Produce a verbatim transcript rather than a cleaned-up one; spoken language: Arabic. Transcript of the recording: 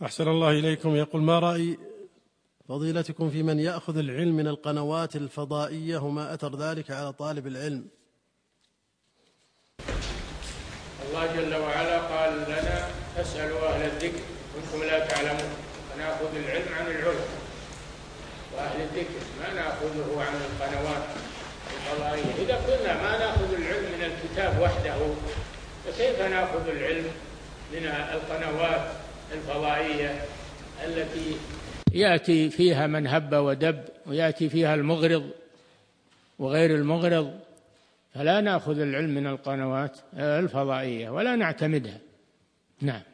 أحسن الله إليكم. يقول: ما رأي فضيلتكم في من يأخذ العلم من القنوات الفضائية وما أثر ذلك على طالب العلم؟ الله جل وعلا قال لنا: اسألوا أهل الذكر كنتم لا تعلمون. فنأخذ العلم عن العلماء وأهل الذكر، ما نأخذه عن القنوات الفضائية. إذا كنا ما نأخذ العلم من الكتاب وحده، فكيف نأخذ العلم من القنوات الفضائية التي يأتي فيها من هب ودب، ويأتي فيها المغرض وغير المغرض؟ فلا نأخذ العلم من القنوات الفضائية ولا نعتمدها. نعم.